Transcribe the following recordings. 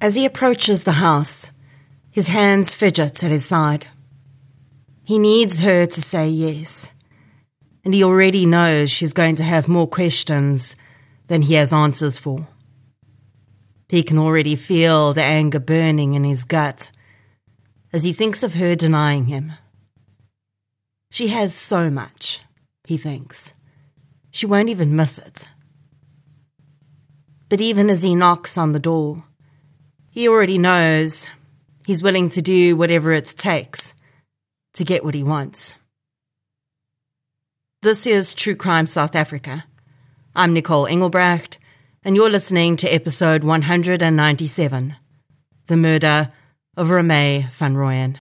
As he approaches the house, his hands fidget at his side. He needs her to say yes, and he already knows she's going to have more questions than he has answers for. He can already feel the anger burning in his gut as he thinks of her denying him. She has so much, he thinks. She won't even miss it. But even as he knocks on the door, he already knows he's willing to do whatever it takes to get what he wants. This is True Crime South Africa. I'm Nicole Engelbrecht, and you're listening to episode 197, The Murder of Romee van Rooyen.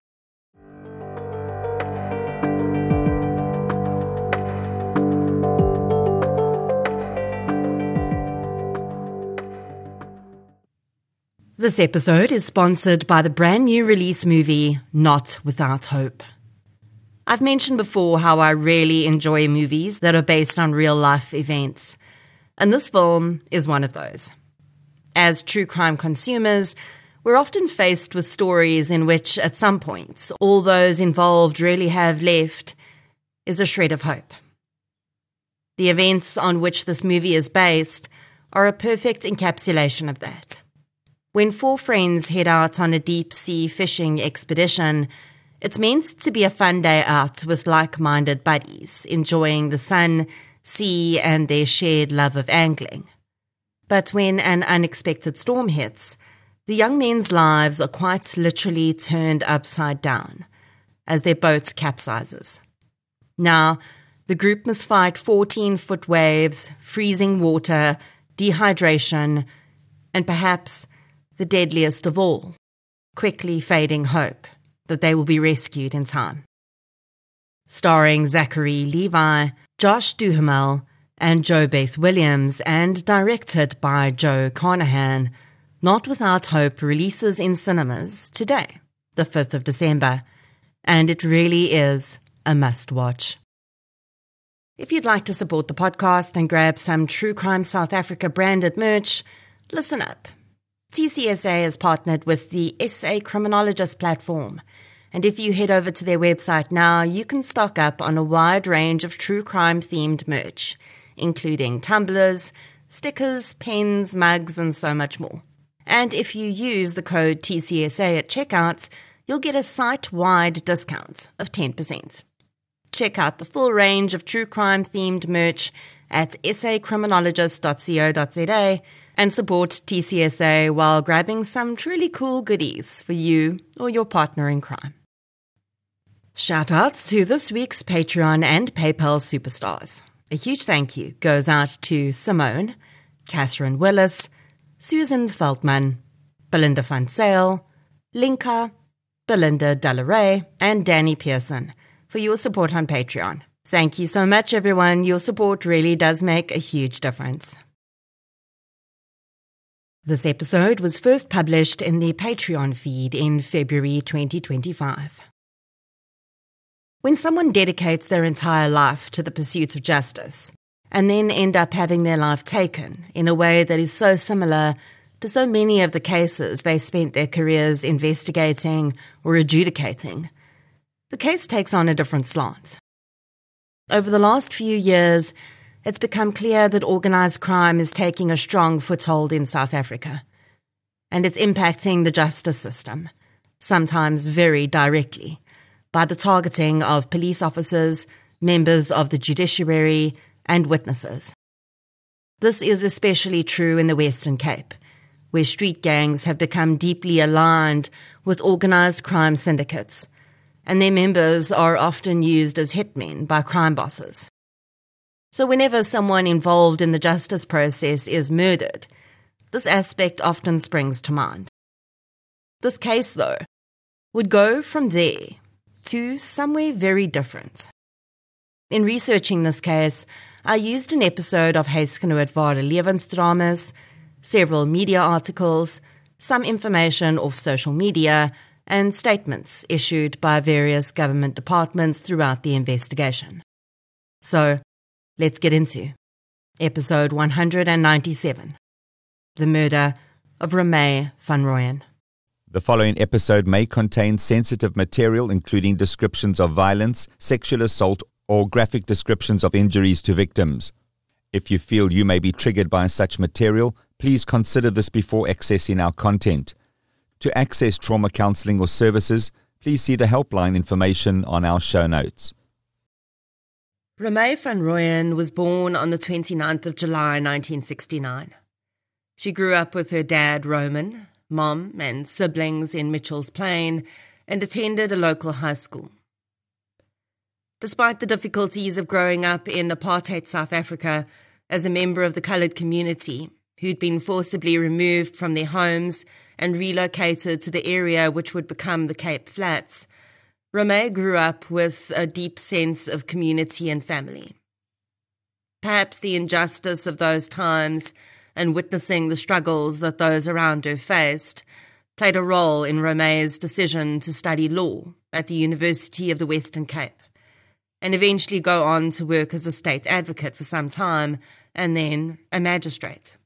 This episode is sponsored by the brand new release movie, Not Without Hope. I've mentioned before how I really enjoy movies that are based on real-life events, and this film is one of those. As true crime consumers, we're often faced with stories in which, at some points, all those involved really have left is a shred of hope. The events on which this movie is based are a perfect encapsulation of that. When four friends head out on a deep-sea fishing expedition, it's meant to be a fun day out with like-minded buddies, enjoying the sun, sea, and their shared love of angling. But when an unexpected storm hits, the young men's lives are quite literally turned upside down as their boat capsizes. Now, the group must fight 14-foot waves, freezing water, dehydration, and perhaps the deadliest of all, quickly fading hope that they will be rescued in time. Starring Zachary Levi, Josh Duhamel, and JoBeth Williams, and directed by Joe Carnahan, Not Without Hope releases in cinemas today, the 5th of December, and it really is a must-watch. If you'd like to support the podcast and grab some True Crime South Africa branded merch, listen up. TCSA has partnered with the SA Criminologist platform, and if you head over to their website now, you can stock up on a wide range of true crime-themed merch, including tumblers, stickers, pens, mugs, and so much more. And if you use the code TCSA at checkout, you'll get a site-wide discount of 10%. Check out the full range of true crime-themed merch at sacriminologist.co.za and support TCSA while grabbing some truly cool goodies for you or your partner in crime. Shout-outs to this week's Patreon and PayPal superstars. A huge thank you goes out to Simone, Catherine Willis, Susan Feldman, Belinda Van Sale, Linka, Belinda Delaray, and Danny Pearson for your support on Patreon. Thank you so much, everyone. Your support really does make a huge difference. This episode was first published in the Patreon feed in February 2025. When someone dedicates their entire life to the pursuit of justice and then end up having their life taken in a way that is so similar to so many of the cases they spent their careers investigating or adjudicating, the case takes on a different slant. Over the last few years, it's become clear that organised crime is taking a strong foothold in South Africa, and it's impacting the justice system, sometimes very directly, by the targeting of police officers, members of the judiciary, and witnesses. This is especially true in the Western Cape, where street gangs have become deeply aligned with organised crime syndicates, and their members are often used as hitmen by crime bosses. So whenever someone involved in the justice process is murdered, this aspect often springs to mind. This case, though, would go from there to somewhere very different. In researching this case, I used an episode of Huisgenoot Ware Lewensdramas, several media articles, some information off social media, and statements issued by various government departments throughout the investigation. So, let's get into episode 197, The Murder of Romay van Rooyen. The following episode may contain sensitive material, including descriptions of violence, sexual assault, or graphic descriptions of injuries to victims. If you feel you may be triggered by such material, please consider this before accessing our content. To access trauma counseling or services, please see the helpline information on our show notes. Romay van Rooyen was born on the 29th of July 1969. She grew up with her dad, Roman, mom and siblings in Mitchell's Plain, and attended a local high school. Despite the difficulties of growing up in apartheid South Africa as a member of the coloured community who'd been forcibly removed from their homes and relocated to the area which would become the Cape Flats, Romay grew up with a deep sense of community and family. Perhaps the injustice of those times and witnessing the struggles that those around her faced played a role in Romay's decision to study law at the University of the Western Cape and eventually go on to work as a state advocate for some time and then a magistrate.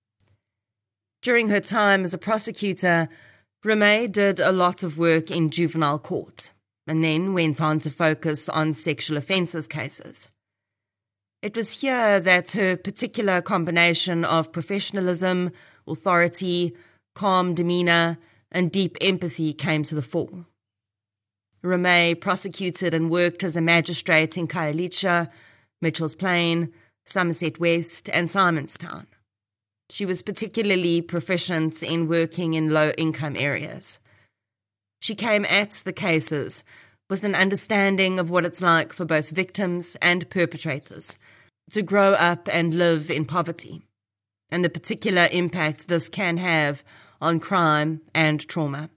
During her time as a prosecutor, Romay did a lot of work in juvenile court and then went on to focus on sexual offences cases. It was here that her particular combination of professionalism, authority, calm demeanour, and deep empathy came to the fore. Romay prosecuted and worked as a magistrate in Khayelitsha, Mitchell's Plain, Somerset West, and Simonstown. She was particularly proficient in working in low-income areas. She came at the cases with an understanding of what it's like for both victims and perpetrators to grow up and live in poverty, and the particular impact this can have on crime and trauma.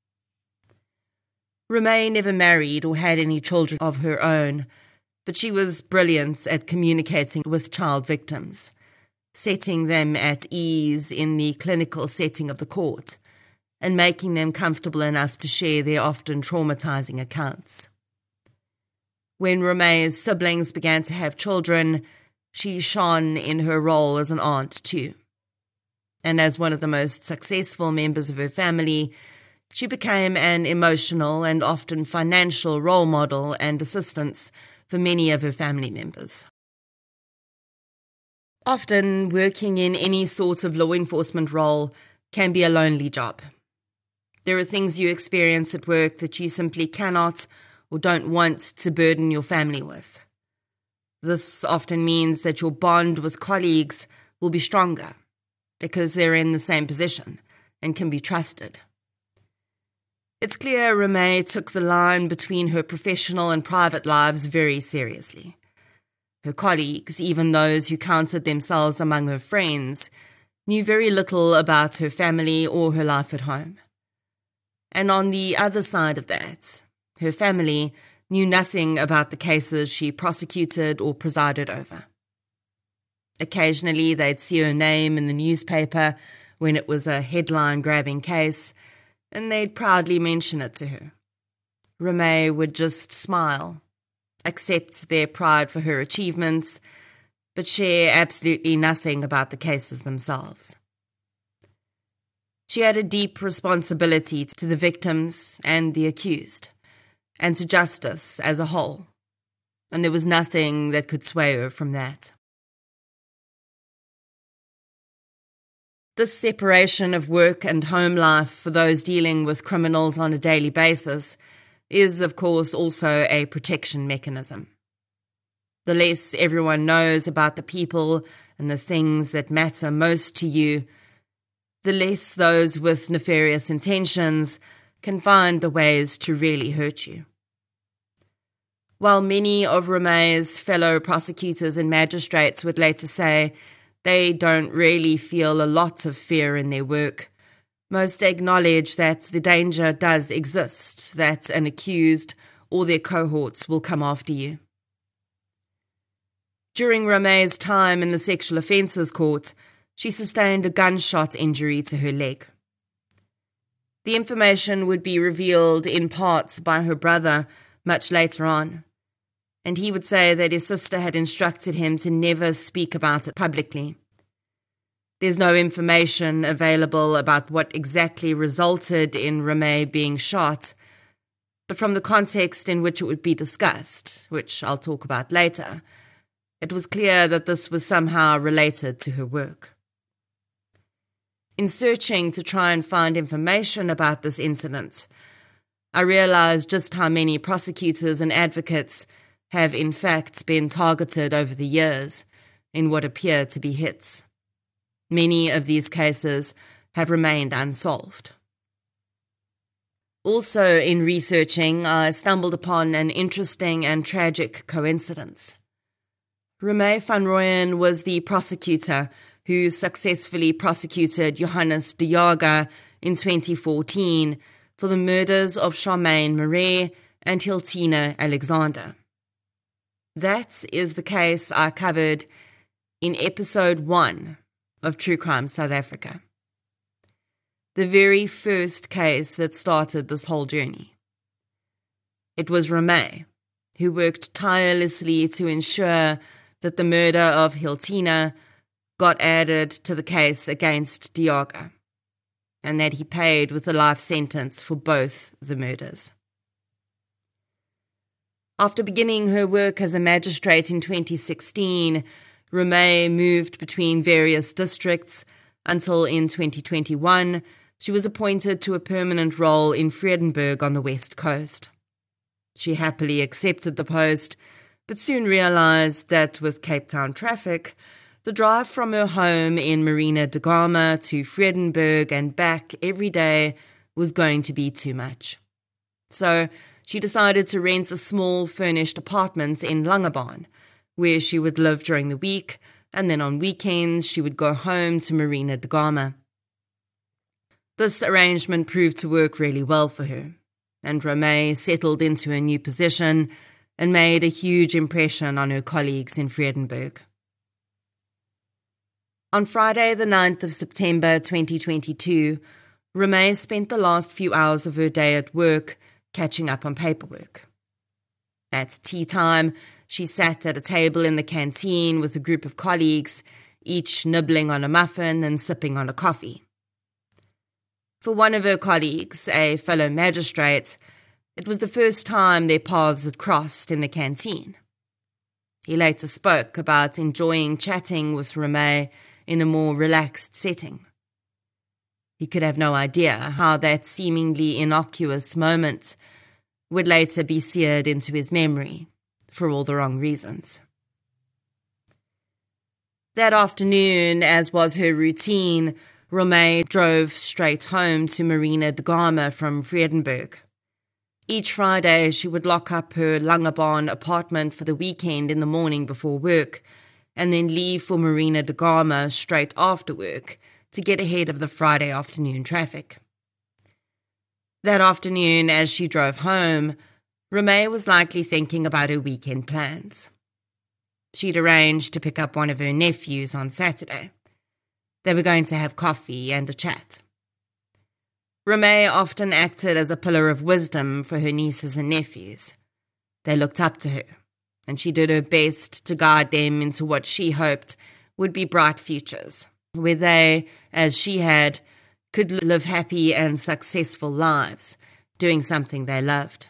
Romay never married or had any children of her own, but she was brilliant at communicating with child victims, setting them at ease in the clinical setting of the court, and making them comfortable enough to share their often traumatizing accounts. When Romay's siblings began to have children, she shone in her role as an aunt too. And as one of the most successful members of her family, she became an emotional and often financial role model and assistance for many of her family members. Often, working in any sort of law enforcement role can be a lonely job. There are things you experience at work that you simply cannot or don't want to burden your family with. This often means that your bond with colleagues will be stronger because they're in the same position and can be trusted. It's clear Romay took the line between her professional and private lives very seriously. Her colleagues, even those who counted themselves among her friends, knew very little about her family or her life at home. And on the other side of that, her family knew nothing about the cases she prosecuted or presided over. Occasionally they'd see her name in the newspaper when it was a headline-grabbing case, and they'd proudly mention it to her. Romay would just smile, accept their pride for her achievements, but share absolutely nothing about the cases themselves. She had a deep responsibility to the victims and the accused, and to justice as a whole, and there was nothing that could sway her from that. This separation of work and home life for those dealing with criminals on a daily basis is, of course, also a protection mechanism. The less everyone knows about the people and the things that matter most to you, the less those with nefarious intentions can find the ways to really hurt you. While many of Romay's fellow prosecutors and magistrates would later say they don't really feel a lot of fear in their work, most acknowledge that the danger does exist, that an accused or their cohorts will come after you. During Romay's time in the sexual offences court, she sustained a gunshot injury to her leg. The information would be revealed in parts by her brother much later on, and he would say that his sister had instructed him to never speak about it publicly. There's no information available about what exactly resulted in Romay being shot, but from the context in which it would be discussed, which I'll talk about later, it was clear that this was somehow related to her work. In searching to try and find information about this incident, I realized just how many prosecutors and advocates have in fact been targeted over the years in what appear to be hits. Many of these cases have remained unsolved. Also, in researching, I stumbled upon an interesting and tragic coincidence. Romay van Rooyen was the prosecutor who successfully prosecuted Johannes de Jager in 2014 for the murders of Charmaine Marais and Hiltina Alexander. That is the case I covered in episode 1 of True Crime South Africa. The very first case that started this whole journey. It was Romay, who worked tirelessly to ensure that the murder of Hiltina got added to the case against de Jager, and that he paid with a life sentence for both the murders. After beginning her work as a magistrate in 2016, Romay moved between various districts until in 2021 she was appointed to a permanent role in Vredenburg on the West Coast. She happily accepted the post, but soon realized that with Cape Town traffic, the drive from her home in Marina de Gama to Vredenburg and back every day was going to be too much. So she decided to rent a small furnished apartment in Langebaan, where she would live during the week, and then on weekends she would go home to Marina de Gama. This arrangement proved to work really well for her, and Romay settled into her new position and made a huge impression on her colleagues in Vredenburg. On Friday, the 9th of September 2022, Romay spent the last few hours of her day at work catching up on paperwork. At tea time, she sat at a table in the canteen with a group of colleagues, each nibbling on a muffin and sipping on a coffee. For one of her colleagues, a fellow magistrate, it was the first time their paths had crossed in the canteen. He later spoke about enjoying chatting with Romay in a more relaxed setting. He could have no idea how that seemingly innocuous moment would later be seared into his memory for all the wrong reasons. That afternoon, as was her routine, Romay drove straight home to Marina de Gama from Vredenburg. Each Friday, she would lock up her Langebaan apartment for the weekend in the morning before work, and then leave for Marina de Gama straight after work to get ahead of the Friday afternoon traffic. That afternoon, as she drove home, Romay was likely thinking about her weekend plans. She'd arranged to pick up one of her nephews on Saturday. They were going to have coffee and a chat. Romay often acted as a pillar of wisdom for her nieces and nephews. They looked up to her, and she did her best to guide them into what she hoped would be bright futures, where they, as she had, could live happy and successful lives, doing something they loved.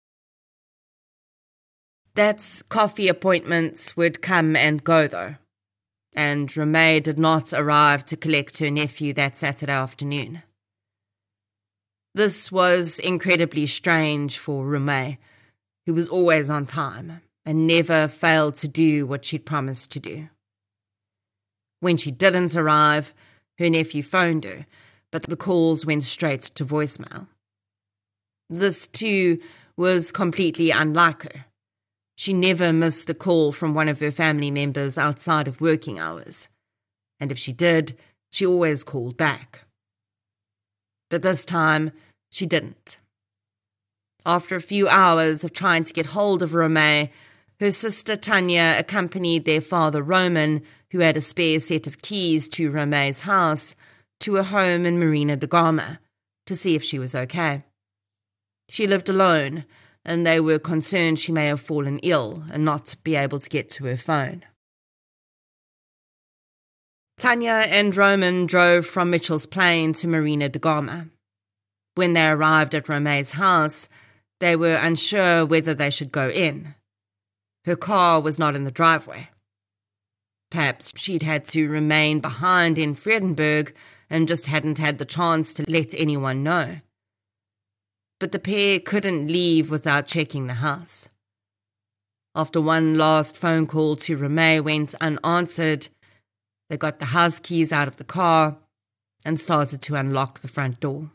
That coffee appointments would come and go, though, and Romay did not arrive to collect her nephew that Saturday afternoon. This was incredibly strange for Romay, who was always on time and never failed to do what she'd promised to do. When she didn't arrive, her nephew phoned her, but the calls went straight to voicemail. This, too, was completely unlike her. She never missed a call from one of her family members outside of working hours, and if she did, she always called back. But this time, she didn't. After a few hours of trying to get hold of Romay, her sister Tanya accompanied their father Roman, who had a spare set of keys to Romay's house, to a home in Marina de Gama to see if she was okay. She lived alone, and they were concerned she may have fallen ill and not be able to get to her phone. Tanya and Roman drove from Mitchell's Plain to Marina de Gama. When they arrived at Rome's house, they were unsure whether they should go in. Her car was not in the driveway. Perhaps she'd had to remain behind in Vredenburg and just hadn't had the chance to let anyone know. But the pair couldn't leave without checking the house. After one last phone call to Rome went unanswered, they got the house keys out of the car and started to unlock the front door.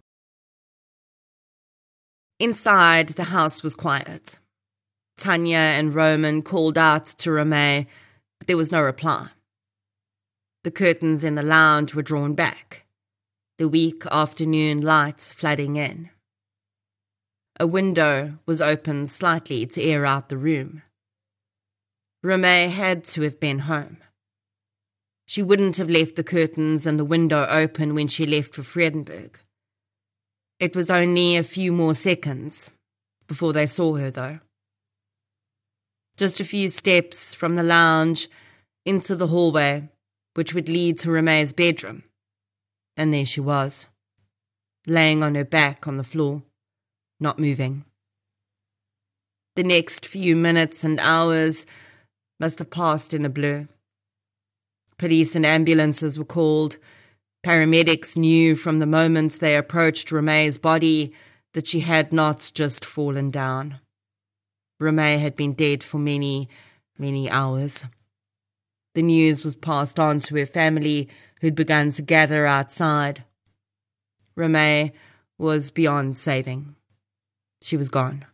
Inside, the house was quiet. Tanya and Roman called out to Rome, but there was no reply. The curtains in the lounge were drawn back, the weak afternoon light flooding in. A window was opened slightly to air out the room. Rome had to have been home. She wouldn't have left the curtains and the window open when she left for Vredenburg. It was only a few more seconds before they saw her, though. Just a few steps from the lounge into the hallway, which would lead to Rome's bedroom. And there she was, laying on her back on the floor, not moving. The next few minutes and hours must have passed in a blur. Police and ambulances were called. Paramedics knew from the moment they approached Rome's body that she had not just fallen down. Rome had been dead for many, many hours. The news was passed on to her family, who'd begun to gather outside. Rome was beyond saving. She was gone.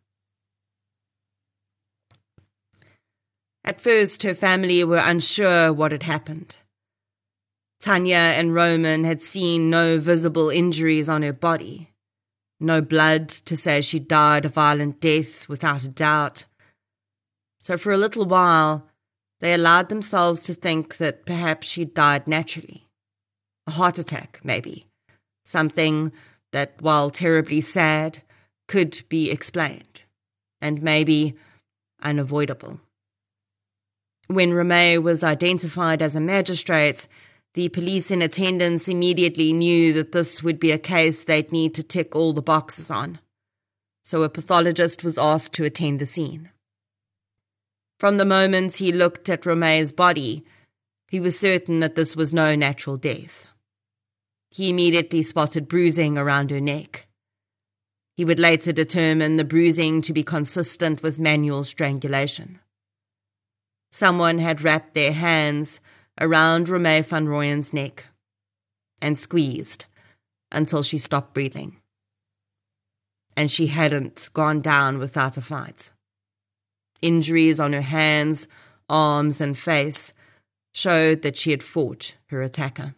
At first, her family were unsure what had happened. Tanya and Roman had seen no visible injuries on her body, no blood to say she died a violent death without a doubt. So for a little while, they allowed themselves to think that perhaps she'd died naturally. A heart attack, maybe. Something that, while terribly sad, could be explained, and maybe unavoidable. When Rome was identified as a magistrate, the police in attendance immediately knew that this would be a case they'd need to tick all the boxes on. So a pathologist was asked to attend the scene. From the moment he looked at Rome's body, he was certain that this was no natural death. He immediately spotted bruising around her neck. He would later determine the bruising to be consistent with manual strangulation. Someone had wrapped their hands around Rome van Rooyen's neck and squeezed until she stopped breathing. And she hadn't gone down without a fight. Injuries on her hands, arms, and face showed that she had fought her attacker.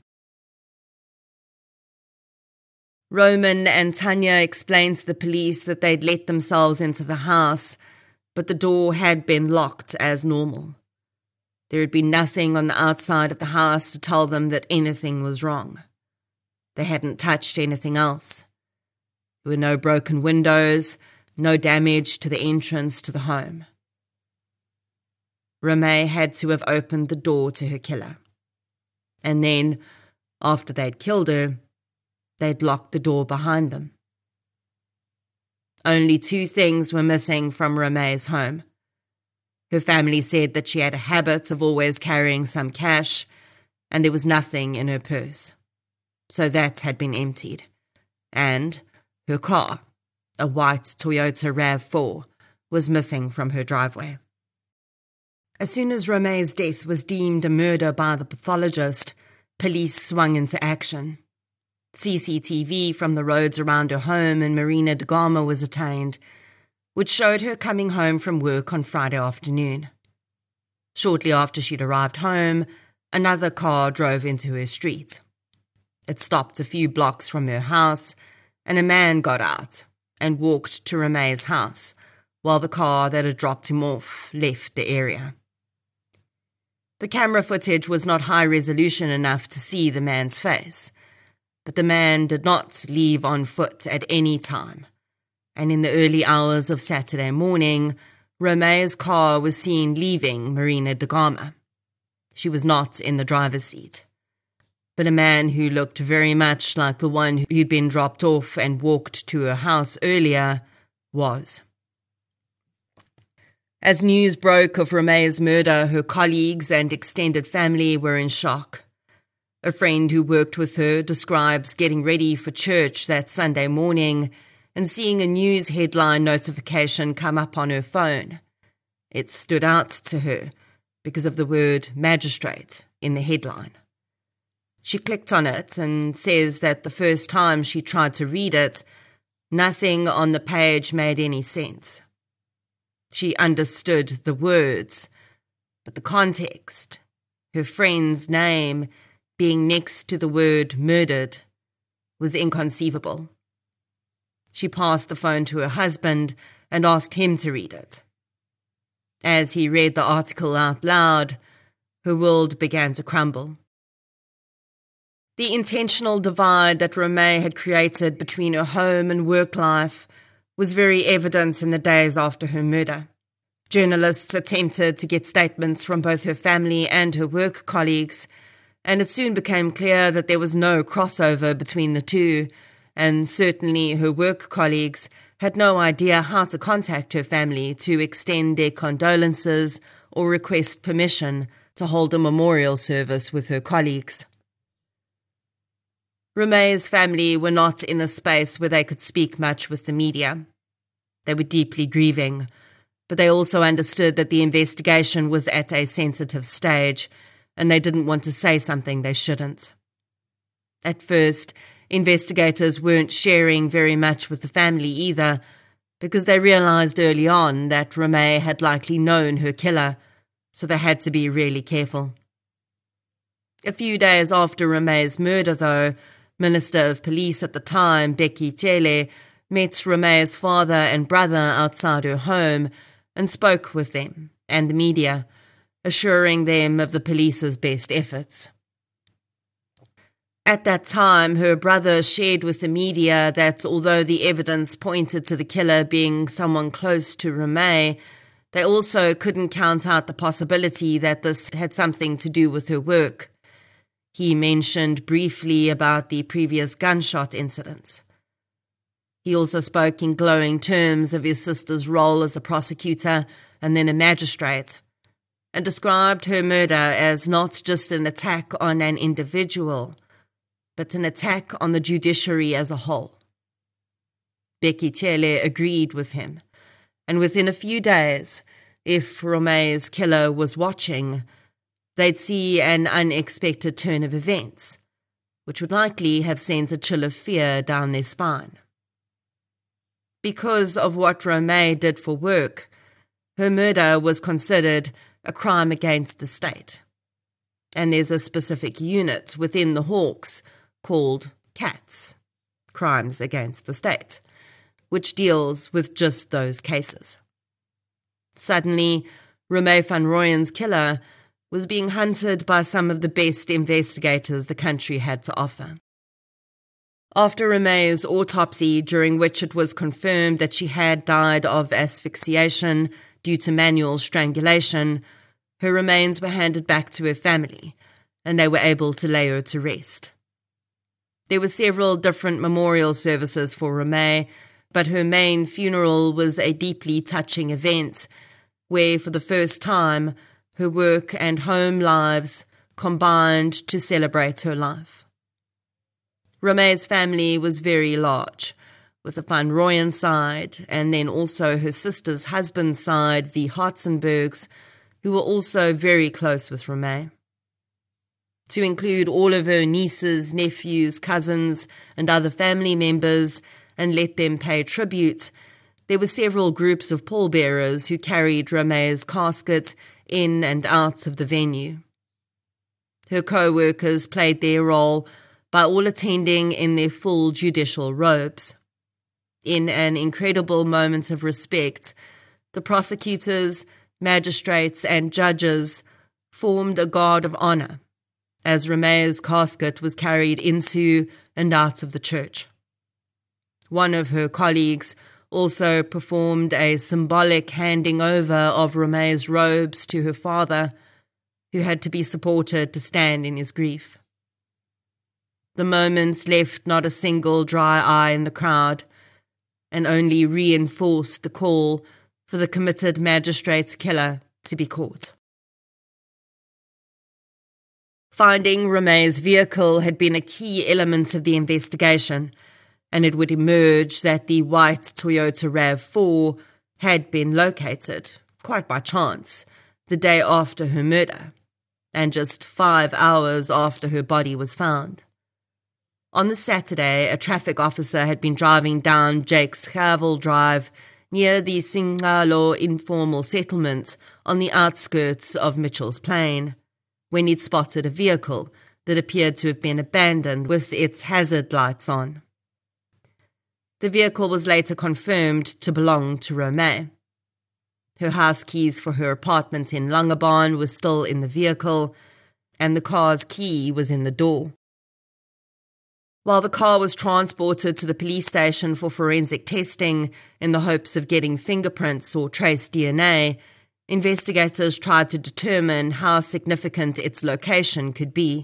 Roman and Tanya explained to the police that they'd let themselves into the house, but the door had been locked as normal. There had been nothing on the outside of the house to tell them that anything was wrong. They hadn't touched anything else. There were no broken windows, no damage to the entrance to the home. Rome had to have opened the door to her killer. And then, after they'd killed her, they'd locked the door behind them. Only 2 things were missing from Rome's home. Her family said that she had a habit of always carrying some cash, and there was nothing in her purse. So that had been emptied. And her car, a white Toyota RAV4, was missing from her driveway. As soon as Rome's death was deemed a murder by the pathologist, police swung into action. CCTV from the roads around her home in Marina de Gama was obtained, which showed her coming home from work on Friday afternoon. Shortly after she'd arrived home, another car drove into her street. It stopped a few blocks from her house, and a man got out and walked to Rome's house, while the car that had dropped him off left the area. The camera footage was not high resolution enough to see the man's face, but the man did not leave on foot at any time, and in the early hours of Saturday morning, Rome's car was seen leaving Marina de Gama. She was not in the driver's seat. but a man who looked very much like the one who'd been dropped off and walked to her house earlier was. As news broke of Romeo's murder, her colleagues and extended family were in shock. A friend who worked with her describes getting ready for church that Sunday morning and seeing a news headline notification come up on her phone. It stood out to her because of the word magistrate in the headline. She clicked on it and says that the first time she tried to read it, nothing on the page made any sense. She understood the words, but the context, her friend's name being next to the word murdered, was inconceivable. She passed the phone to her husband and asked him to read it. As he read the article out loud, her world began to crumble. The intentional divide that Romeo had created between her home and work life was very evident in the days after her murder. Journalists attempted to get statements from both her family and her work colleagues, and it soon became clear that there was no crossover between the two, and certainly her work colleagues had no idea how to contact her family to extend their condolences or request permission to hold a memorial service with her colleagues. Romeo's family were not in a space where they could speak much with the media. They were deeply grieving, but they also understood that the investigation was at a sensitive stage, and they didn't want to say something they shouldn't. At first, investigators weren't sharing very much with the family either, because they realized early on that Romeo had likely known her killer, so they had to be really careful. A few days after Romeo's murder, though, Minister of Police at the time, Bheki Cele, met Romeo's father and brother outside her home and spoke with them and the media, assuring them of the police's best efforts. At that time, her brother shared with the media that although the evidence pointed to the killer being someone close to Romeo, they also couldn't count out the possibility that this had something to do with her work. He mentioned briefly about the previous gunshot incidents. He also spoke in glowing terms of his sister's role as a prosecutor and then a magistrate, and described her murder as not just an attack on an individual, but an attack on the judiciary as a whole. Bheki Cele agreed with him, and within a few days, if Romeo's killer was watching, they'd see an unexpected turn of events, which would likely have sent a chill of fear down their spine. Because of what Romeo did for work, her murder was considered a crime against the state. And there's a specific unit within the Hawks called CATS, Crimes Against the State, which deals with just those cases. Suddenly, Romeo van Rooyen's killer was being hunted by some of the best investigators the country had to offer. After Romeo's autopsy, during which it was confirmed that she had died of asphyxiation due to manual strangulation, her remains were handed back to her family, and they were able to lay her to rest. There were several different memorial services for Romeo, but her main funeral was a deeply touching event where, for the first time, her work and home lives combined to celebrate her life. Romeo's family was very large, with the Van Rooyen side and then also her sister's husband's side, the Hartzenbergs, who were also very close with Romeo. To include all of her nieces, nephews, cousins, and other family members and let them pay tribute, there were several groups of pallbearers who carried Romeo's casket in and out of the venue. Her co-workers played their role by all attending in their full judicial robes. In an incredible moment of respect, the prosecutors, magistrates, and judges formed a guard of honor as Romeo's casket was carried into and out of the church. One of her colleagues also performed a symbolic handing over of Romeo's robes to her father, who had to be supported to stand in his grief. The moments left not a single dry eye in the crowd, and only reinforced the call for the committed magistrate's killer to be caught. Finding Rome's vehicle had been a key element of the investigation, and it would emerge that the white Toyota RAV4 had been located, quite by chance, the day after her murder, and just 5 hours after her body was found. On the Saturday, a traffic officer had been driving down Jakes Gerwel Drive near the Singalo informal settlement on the outskirts of Mitchell's Plain, when he'd spotted a vehicle that appeared to have been abandoned with its hazard lights on. The vehicle was later confirmed to belong to Rome. Her house keys for her apartment in Langebaan were still in the vehicle, and the car's key was in the door. While the car was transported to the police station for forensic testing in the hopes of getting fingerprints or trace DNA, investigators tried to determine how significant its location could be.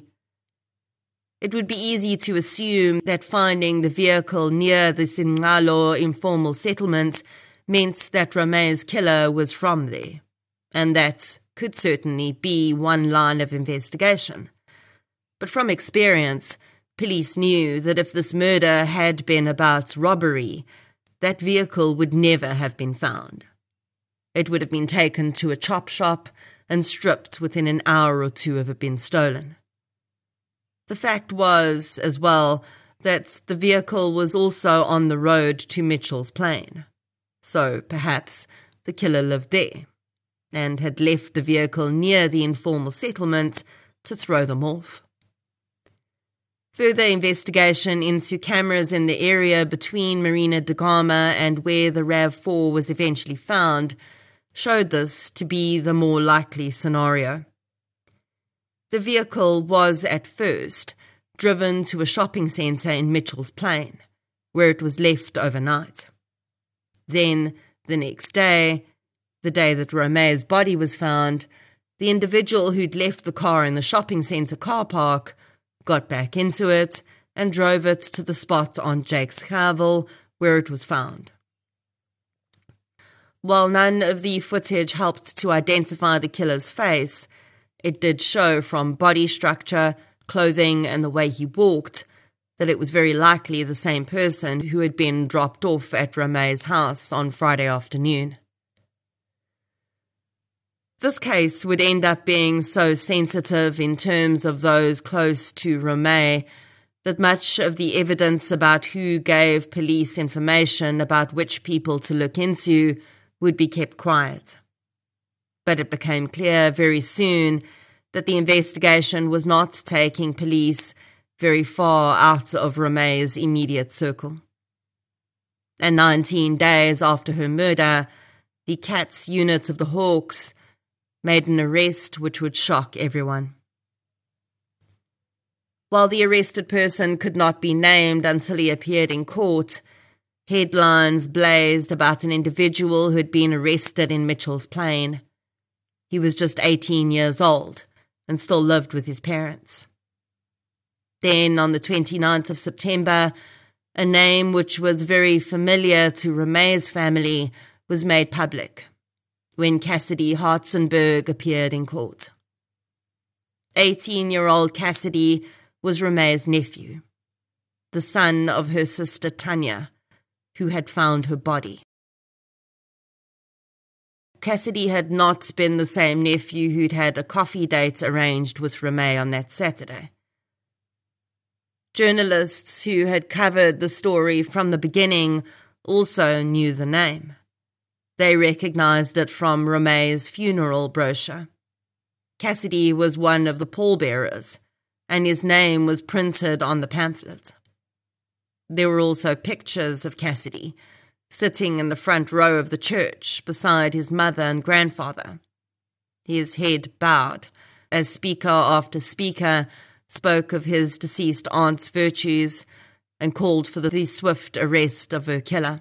It would be easy to assume that finding the vehicle near the Singalo informal settlement meant that Rome's killer was from there, and that could certainly be one line of investigation. But from experience, police knew that if this murder had been about robbery, that vehicle would never have been found. It would have been taken to a chop shop and stripped within an hour or two of it being stolen. The fact was, as well, that the vehicle was also on the road to Mitchell's Plain. So perhaps the killer lived there and had left the vehicle near the informal settlement to throw them off. Further investigation into cameras in the area between Marina da Gama and where the RAV4 was eventually found showed this to be the more likely scenario. The vehicle was at first driven to a shopping centre in Mitchell's Plain, where it was left overnight. Then, the next day, the day that Rome's body was found, the individual who'd left the car in the shopping centre car park got back into it and drove it to the spot on Jakes Gerwel where it was found. While none of the footage helped to identify the killer's face, it did show from body structure, clothing, and the way he walked that it was very likely the same person who had been dropped off at Rome's house on Friday afternoon. This case would end up being so sensitive in terms of those close to Rome that much of the evidence about who gave police information about which people to look into would be kept quiet. But it became clear very soon that the investigation was not taking police very far out of Rome's immediate circle. And 19 days after her murder, the CATS unit of the Hawks made an arrest which would shock everyone. While the arrested person could not be named until he appeared in court, headlines blazed about an individual who had been arrested in Mitchell's Plain. He was just 18 years old and still lived with his parents. Then, on the 29th of September, a name which was very familiar to Rome's family was made public when Cassidy Hartzenberg appeared in court. 18-year-old Cassidy was Rome's nephew, the son of her sister Tanya, who had found her body. Cassidy had not been the same nephew who'd had a coffee date arranged with Rome on that Saturday. Journalists who had covered the story from the beginning also knew the name. They recognized it from Rome's funeral brochure. Cassidy was one of the pallbearers, and his name was printed on the pamphlet. There were also pictures of Cassidy, sitting in the front row of the church beside his mother and grandfather. His head bowed, as speaker after speaker spoke of his deceased aunt's virtues and called for the swift arrest of her killer.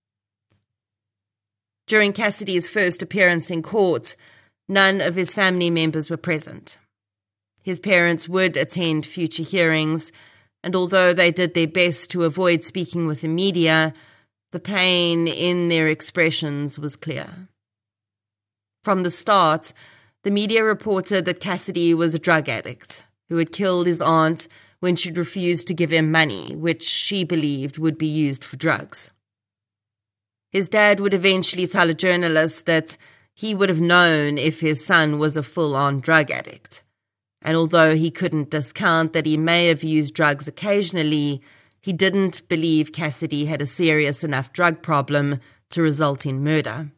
During Cassidy's first appearance in court, none of his family members were present. His parents would attend future hearings, and although they did their best to avoid speaking with the media, the pain in their expressions was clear. From the start, the media reported that Cassidy was a drug addict who had killed his aunt when she'd refused to give him money, which she believed would be used for drugs. His dad would eventually tell a journalist that he would have known if his son was a full-on drug addict, and although he couldn't discount that he may have used drugs occasionally, he didn't believe Cassidy had a serious enough drug problem to result in murder.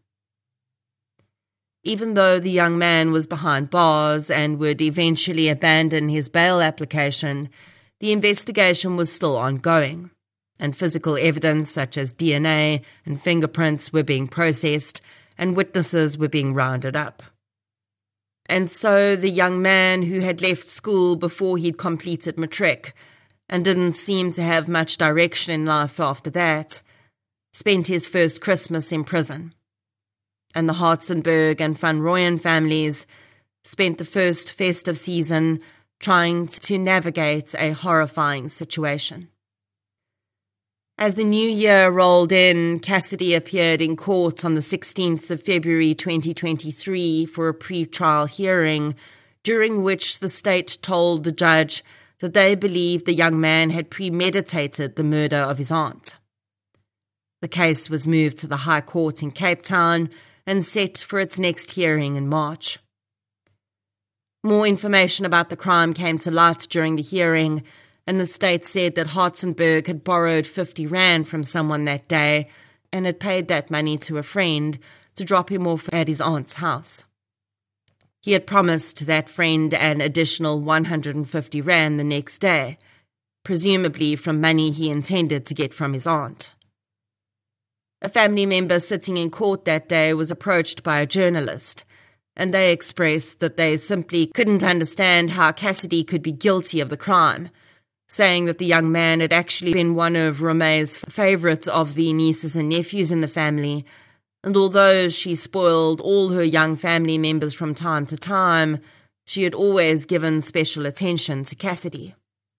Even though the young man was behind bars and would eventually abandon his bail application, the investigation was still ongoing, and physical evidence such as DNA and fingerprints were being processed, and witnesses were being rounded up. And so the young man who had left school before he'd completed matric and didn't seem to have much direction in life after that, spent his first Christmas in prison. And the Hartzenberg and Van Rooyen families spent the first festive season trying to navigate a horrifying situation. As the new year rolled in, Cassidy appeared in court on the 16th of February 2023 for a pre-trial hearing, during which the state told the judge that they believed the young man had premeditated the murder of his aunt. The case was moved to the High Court in Cape Town and set for its next hearing in March. More information about the crime came to light during the hearing, and the state said that Hartzenberg had borrowed 50 rand from someone that day and had paid that money to a friend to drop him off at his aunt's house. He had promised that friend an additional 150 rand the next day, presumably from money he intended to get from his aunt. A family member sitting in court that day was approached by a journalist, and they expressed that they simply couldn't understand how Cassidy could be guilty of the crime, saying that the young man had actually been one of Rome's favourites of the nieces and nephews in the family, and although she spoiled all her young family members from time to time, she had always given special attention to Cassidy.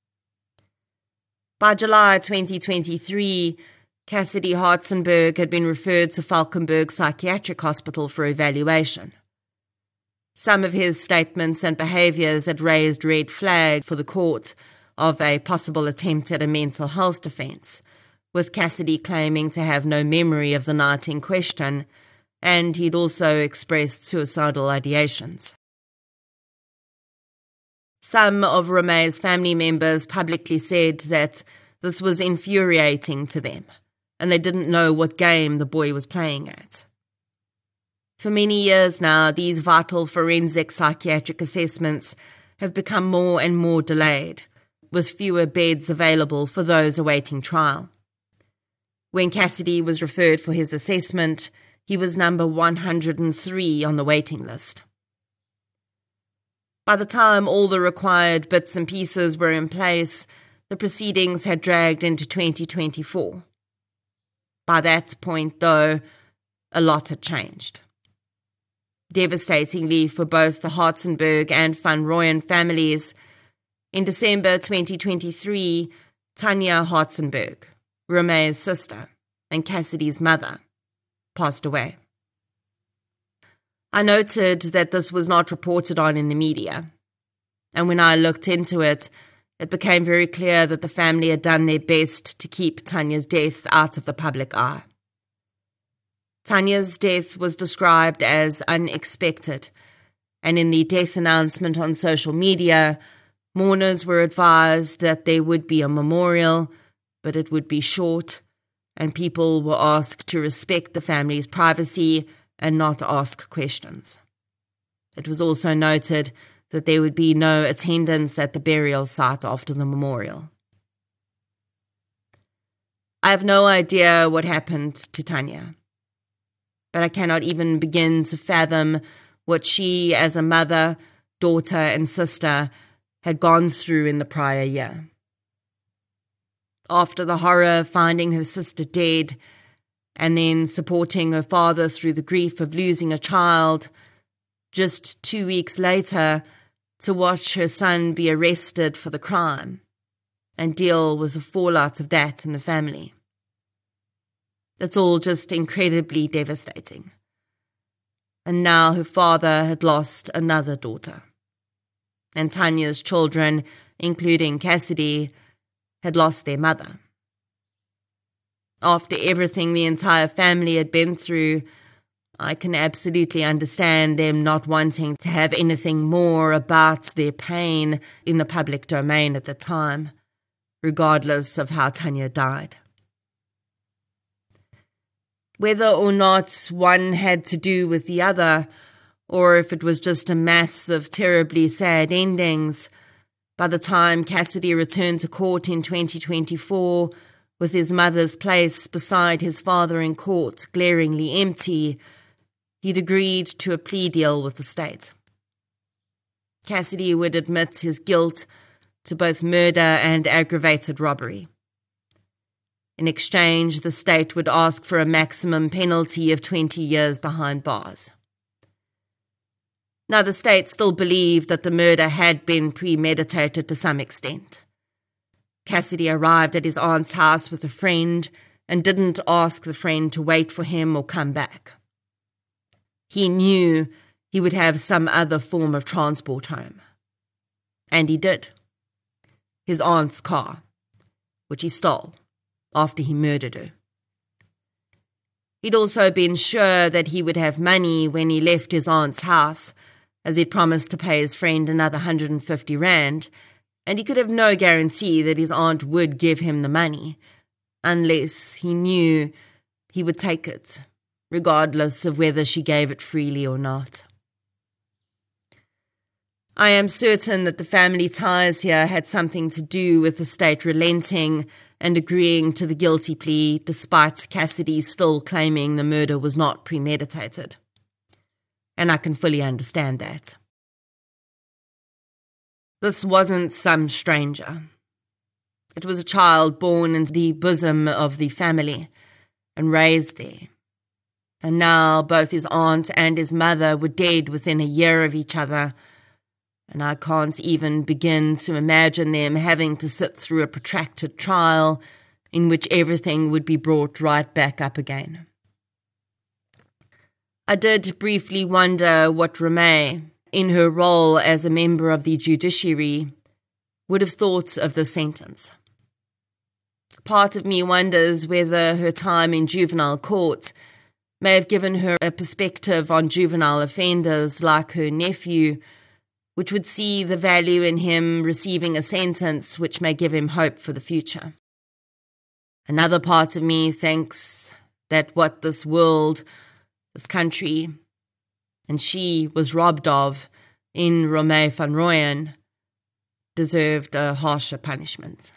By July 2023, Cassidy Hartzenberg had been referred to Valkenburg Psychiatric Hospital for evaluation. Some of his statements and behaviours had raised red flags for the court of a possible attempt at a mental health defence, with Cassidy claiming to have no memory of the night in question, and he'd also expressed suicidal ideations. Some of Rome's family members publicly said that this was infuriating to them, and they didn't know what game the boy was playing at. For many years now, these vital forensic psychiatric assessments have become more and more delayed, with fewer beds available for those awaiting trial. When Cassidy was referred for his assessment, he was number 103 on the waiting list. By the time all the required bits and pieces were in place, the proceedings had dragged into 2024. By that point, though, a lot had changed. Devastatingly for both the Hartzenberg and Van Rooyen families, in December 2023, Tanya Hartzenberg, Rome's sister and Cassidy's mother, passed away. I noted that this was not reported on in the media, and when I looked into it, it became very clear that the family had done their best to keep Tanya's death out of the public eye. Tanya's death was described as unexpected, and in the death announcement on social media, mourners were advised that there would be a memorial, but it would be short, and people were asked to respect the family's privacy and not ask questions. It was also noted that there would be no attendance at the burial site after the memorial. I have no idea what happened to Tanya, but I cannot even begin to fathom what she, as a mother, daughter, and sister, had gone through in the prior year. After the horror of finding her sister dead, and then supporting her father through the grief of losing a child, just 2 weeks later, to watch her son be arrested for the crime, and deal with the fallout of that in the family. It's all just incredibly devastating. And now her father had lost another daughter. And Tanya's children, including Cassidy, had lost their mother. After everything the entire family had been through, I can absolutely understand them not wanting to have anything more about their pain in the public domain at the time, regardless of how Tanya died. Whether or not one had to do with the other, or if it was just a mass of terribly sad endings, by the time Cassidy returned to court in 2024, with his mother's place beside his father in court glaringly empty, he'd agreed to a plea deal with the state. Cassidy would admit his guilt to both murder and aggravated robbery. In exchange, the state would ask for a maximum penalty of 20 years behind bars. Now, the state still believed that the murder had been premeditated to some extent. Cassidy arrived at his aunt's house with a friend and didn't ask the friend to wait for him or come back. He knew he would have some other form of transport home. And he did. His aunt's car, which he stole after he murdered her. He'd also been sure that he would have money when he left his aunt's house, as he'd promised to pay his friend another 150 rand, and he could have no guarantee that his aunt would give him the money, unless he knew he would take it, regardless of whether she gave it freely or not. I am certain that the family ties here had something to do with the state relenting and agreeing to the guilty plea, despite Cassidy still claiming the murder was not premeditated. And I can fully understand that. This wasn't some stranger. It was a child born into the bosom of the family and raised there. And now both his aunt and his mother were dead within a year of each other, and I can't even begin to imagine them having to sit through a protracted trial in which everything would be brought right back up again. I did briefly wonder what Romay, in her role as a member of the judiciary, would have thought of the sentence. Part of me wonders whether her time in juvenile court may have given her a perspective on juvenile offenders like her nephew, which would see the value in him receiving a sentence which may give him hope for the future. Another part of me thinks that what this world, this country, and she was robbed of in Romay van Rooyen deserved a harsher punishment.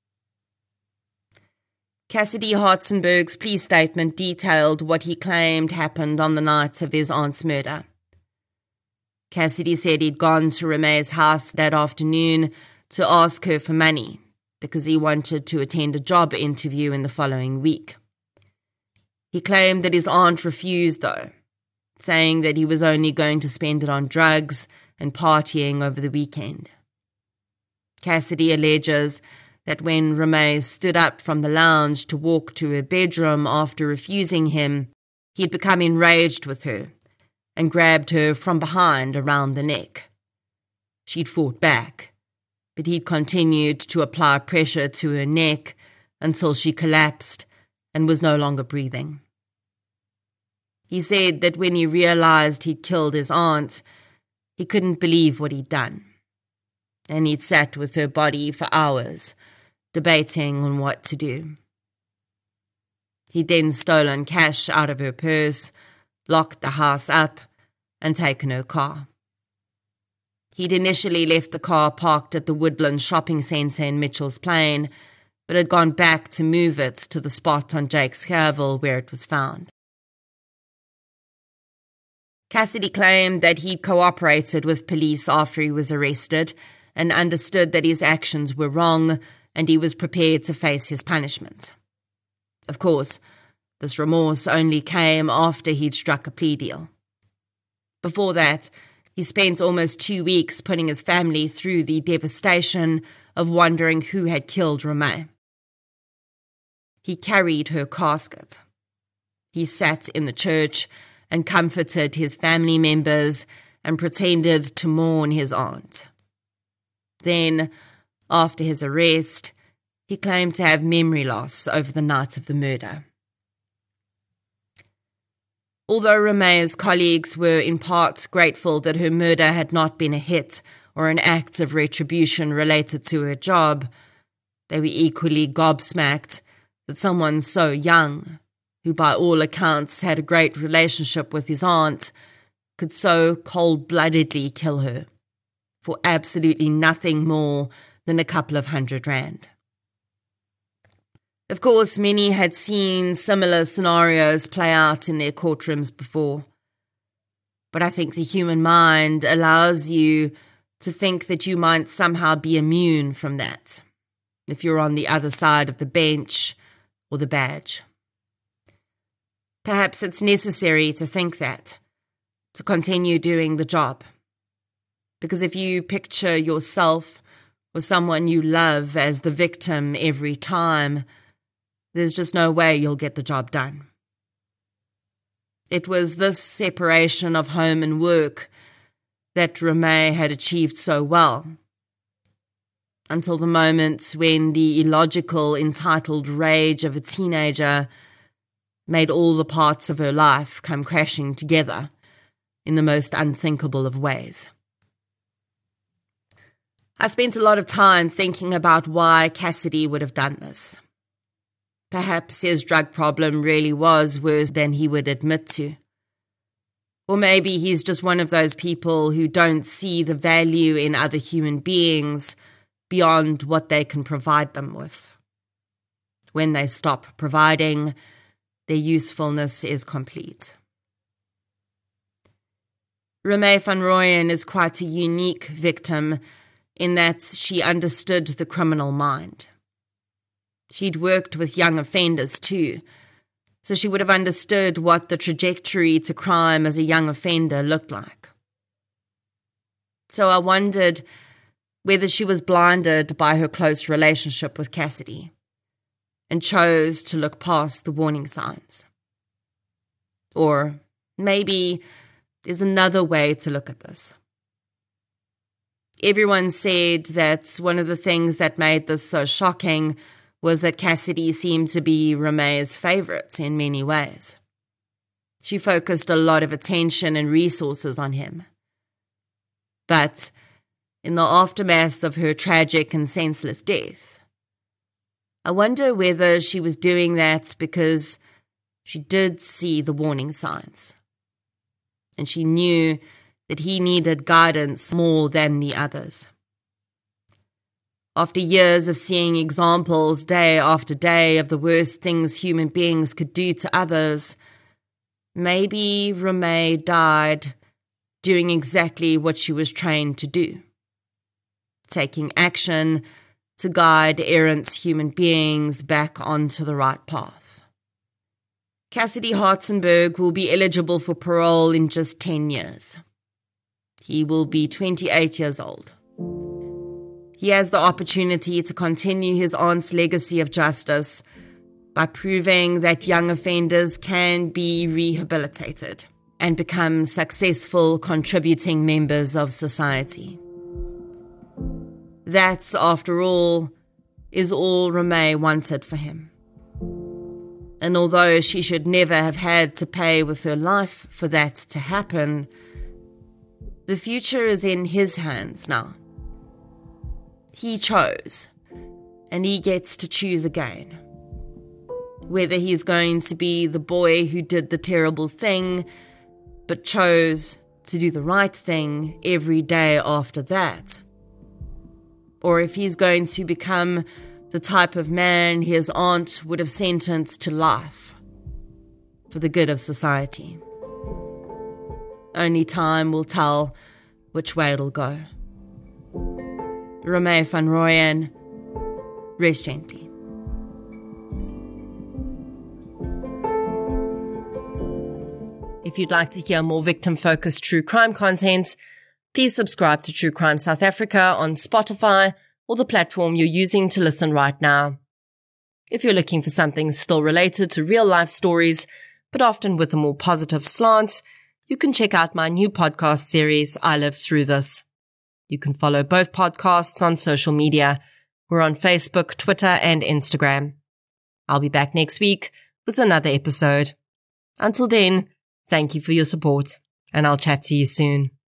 Cassidy Hartzenberg's plea statement detailed what he claimed happened on the night of his aunt's murder. Cassidy said he'd gone to Romay's house that afternoon to ask her for money because he wanted to attend a job interview in the following week. He claimed that his aunt refused, though, saying that he was only going to spend it on drugs and partying over the weekend. Cassidy alleges that when Romay stood up from the lounge to walk to her bedroom after refusing him, he'd become enraged with her and grabbed her from behind around the neck. She'd fought back, but he'd continued to apply pressure to her neck until she collapsed and was no longer breathing. He said that when he realized he'd killed his aunt, he couldn't believe what he'd done, and he'd sat with her body for hours, debating on what to do. He'd then stolen cash out of her purse, locked the house up, and taken her car. He'd initially left the car parked at the Woodland Shopping Centre in Mitchell's Plain, but had gone back to move it to the spot on Jakes Gerwel where it was found. Cassidy claimed that he'd cooperated with police after he was arrested and understood that his actions were wrong and he was prepared to face his punishment. Of course, this remorse only came after he'd struck a plea deal. Before that, he spent almost 2 weeks putting his family through the devastation of wondering who had killed Romay. He carried her casket. He sat in the church and comforted his family members and pretended to mourn his aunt. Then, after his arrest, he claimed to have memory loss over the night of the murder. Although Romay's colleagues were in part grateful that her murder had not been a hit or an act of retribution related to her job, they were equally gobsmacked that someone so young, who by all accounts had a great relationship with his aunt, could so cold-bloodedly kill her for absolutely nothing more than a couple of $100. Of course, many had seen similar scenarios play out in their courtrooms before. But I think the human mind allows you to think that you might somehow be immune from that, if you're on the other side of the bench or the badge. Perhaps it's necessary to think that, to continue doing the job. Because if you picture yourself or someone you love as the victim every time, there's just no way you'll get the job done. It was this separation of home and work that Romay had achieved so well, until the moment when the illogical, entitled rage of a teenager made all the parts of her life come crashing together in the most unthinkable of ways. I spent a lot of time thinking about why Cassidy would have done this. Perhaps his drug problem really was worse than he would admit to. Or maybe he's just one of those people who don't see the value in other human beings beyond what they can provide them with. When they stop providing, their usefulness is complete. Romay van Rooyen is quite a unique victim in that she understood the criminal mind. She'd worked with young offenders too, so she would have understood what the trajectory to crime as a young offender looked like. So I wondered whether she was blinded by her close relationship with Cassidy and chose to look past the warning signs. Or maybe there's another way to look at this. Everyone said that one of the things that made this so shocking was that Cassidy seemed to be Romay's favourite in many ways. She focused a lot of attention and resources on him. But in the aftermath of her tragic and senseless death, I wonder whether she was doing that because she did see the warning signs, and she knew that he needed guidance more than the others. After years of seeing examples day after day of the worst things human beings could do to others, maybe Romay died doing exactly what she was trained to do, taking action to guide errant human beings back onto the right path. Cassidy Hartzenberg will be eligible for parole in just 10 years. He will be 28 years old. He has the opportunity to continue his aunt's legacy of justice by proving that young offenders can be rehabilitated and become successful contributing members of society. That, after all, is all Romay wanted for him. And although she should never have had to pay with her life for that to happen, the future is in his hands now. He chose, and he gets to choose again. Whether he's going to be the boy who did the terrible thing, but chose to do the right thing every day after that. Or if he's going to become the type of man his aunt would have sentenced to life for the good of society. Only time will tell which way it'll go. Romay van Rooyen, rest gently. If you'd like to hear more victim-focused true crime content, please subscribe to True Crime South Africa on Spotify, or the platform you're using to listen right now. If you're looking for something still related to real-life stories, but often with a more positive slant, you can check out my new podcast series, I Lived Through This. You can follow both podcasts on social media. We're on Facebook, Twitter, and Instagram. I'll be back next week with another episode. Until then, thank you for your support, and I'll chat to you soon.